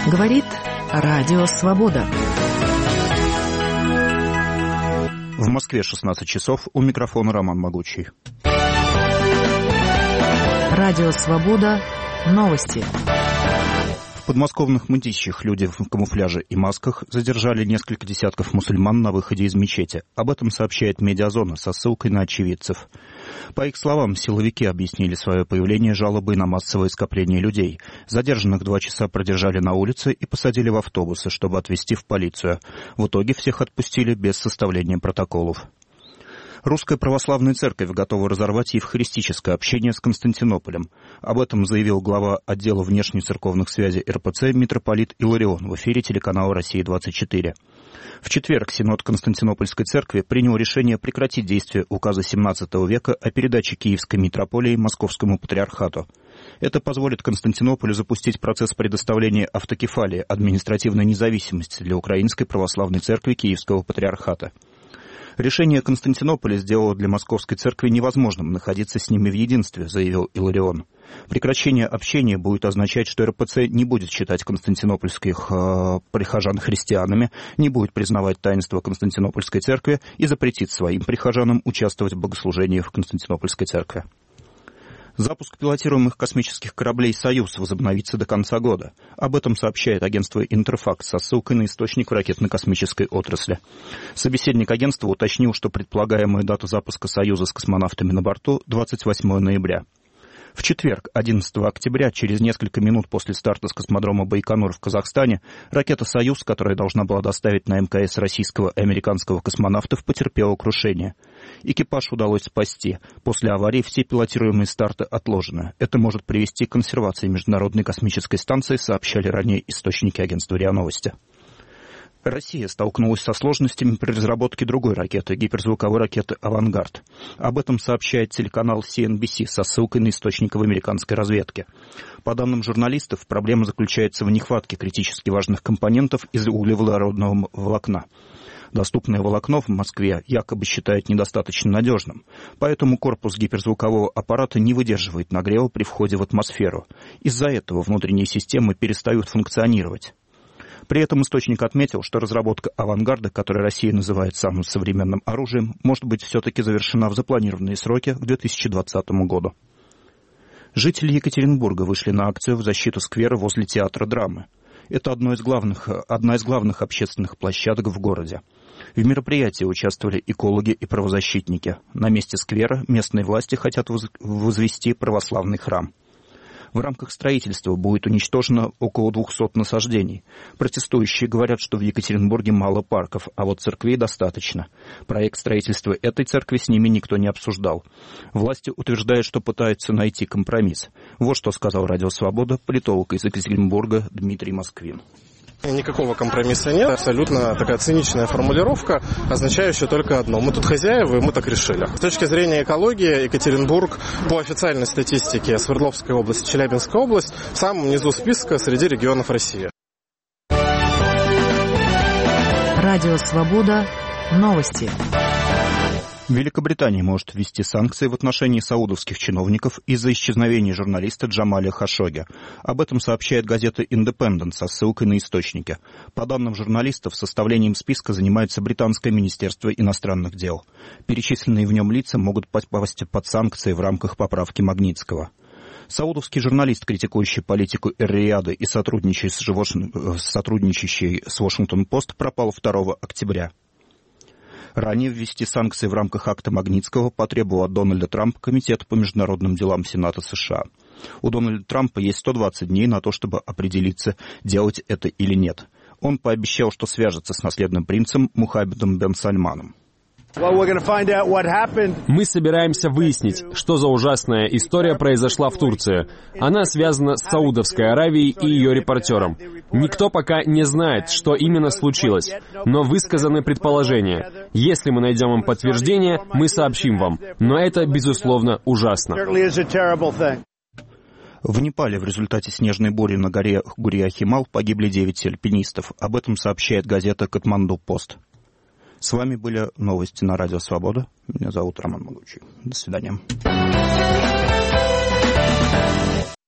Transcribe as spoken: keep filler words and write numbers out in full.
Говорит Радио Свобода. В Москве шестнадцать часов, у микрофона Роман Могучий. Радио Свобода. Новости. В подмосковных Мытищах люди в камуфляже и масках задержали несколько десятков мусульман на выходе из мечети. Об этом сообщает Медиазона со ссылкой на очевидцев. По их словам, силовики объяснили свое появление жалобой на массовое скопление людей. Задержанных два часа продержали на улице и посадили в автобусы, чтобы отвезти в полицию. В итоге всех отпустили без составления протоколов. Русская православная церковь готова разорвать евхаристическое общение с Константинополем. Об этом заявил глава отдела внешнецерковных связей эр пэ цэ митрополит Иларион в эфире телеканала «Россия двадцать четыре». В четверг Синод Константинопольской церкви принял решение прекратить действие указа семнадцатого века о передаче Киевской митрополии Московскому патриархату. Это позволит Константинополю запустить процесс предоставления автокефалии, административной независимости для Украинской православной церкви Киевского патриархата. Решение Константинополя сделало для Московской церкви невозможным находиться с ними в единстве, заявил Иларион. Прекращение общения будет означать, что эр пэ цэ не будет считать константинопольских э, прихожан христианами, не будет признавать таинство Константинопольской церкви и запретит своим прихожанам участвовать в богослужении в Константинопольской церкви. Запуск пилотируемых космических кораблей «Союз» возобновится до конца года. Об этом сообщает агентство «Интерфакс» со ссылкой на источник в ракетно-космической отрасли. Собеседник агентства уточнил, что предполагаемая дата запуска «Союза» с космонавтами на борту – двадцать восьмого ноября. В четверг, одиннадцатого октября, через несколько минут после старта с космодрома Байконур в Казахстане, ракета «Союз», которая должна была доставить на эм ка эс российского и американского космонавтов, потерпела крушение. Экипаж удалось спасти. После аварии все пилотируемые старты отложены. Это может привести к консервации Международной космической станции, сообщали ранее источники агентства РИА Новости. Россия столкнулась со сложностями при разработке другой ракеты, гиперзвуковой ракеты «Авангард». Об этом сообщает телеканал си эн би си со ссылкой на источник в американской разведке. По данным журналистов, проблема заключается в нехватке критически важных компонентов из углеводородного волокна. Доступное волокно в Москве якобы считают недостаточно надежным, поэтому корпус гиперзвукового аппарата не выдерживает нагрева при входе в атмосферу. Из-за этого внутренние системы перестают функционировать. При этом источник отметил, что разработка «Авангарда», которую Россия называет самым современным оружием, может быть все-таки завершена в запланированные сроки к две тысячи двадцатому году. Жители Екатеринбурга вышли на акцию в защиту сквера возле театра драмы. Это одно из главных, одна из главных общественных площадок в городе. В мероприятии участвовали экологи и правозащитники. На месте сквера местные власти хотят возвести православный храм. В рамках строительства будет уничтожено около двухсот насаждений. Протестующие говорят, что в Екатеринбурге мало парков, а вот церквей достаточно. Проект строительства этой церкви с ними никто не обсуждал. Власти утверждают, что пытаются найти компромисс. Вот что сказал Радио Свобода политолог из Екатеринбурга Дмитрий Москвин. Никакого компромисса нет. Абсолютно такая циничная формулировка, означающая только одно. Мы тут хозяева, и мы так решили. С точки зрения экологии, Екатеринбург по официальной статистике Свердловская область, Челябинская область в самом низу списка среди регионов России. Радио Свобода. Новости. Великобритания может ввести санкции в отношении саудовских чиновников из-за исчезновения журналиста Джамаля Хашогги. Об этом сообщает газета «Индепендент» со ссылкой на источники. По данным журналистов, составлением списка занимается британское министерство иностранных дел. Перечисленные в нем лица могут попасть под санкции в рамках поправки Магнитского. Саудовский журналист, критикующий политику Эр-Рияда и сотрудничающий с, Живош... сотрудничающий с Вашингтон-Пост, пропал второго октября. Ранее ввести санкции в рамках акта Магнитского потребовал от Дональда Трампа Комитет по международным делам Сената США. У Дональда Трампа есть сто двадцать дней на то, чтобы определиться, делать это или нет. Он пообещал, что свяжется с наследным принцем Мухаммедом бен Сальманом. Мы собираемся выяснить, что за ужасная история произошла в Турции. Она связана с Саудовской Аравией и ее репортером. Никто пока не знает, что именно случилось, но высказаны предположения. Если мы найдем им подтверждение, мы сообщим вам. Но это, безусловно, ужасно. В Непале в результате снежной бури на горе Гурия-Химал погибли девять альпинистов. Об этом сообщает газета «Катманду-Пост». С вами были новости на Радио Свобода. Меня зовут Роман Могучий. До свидания.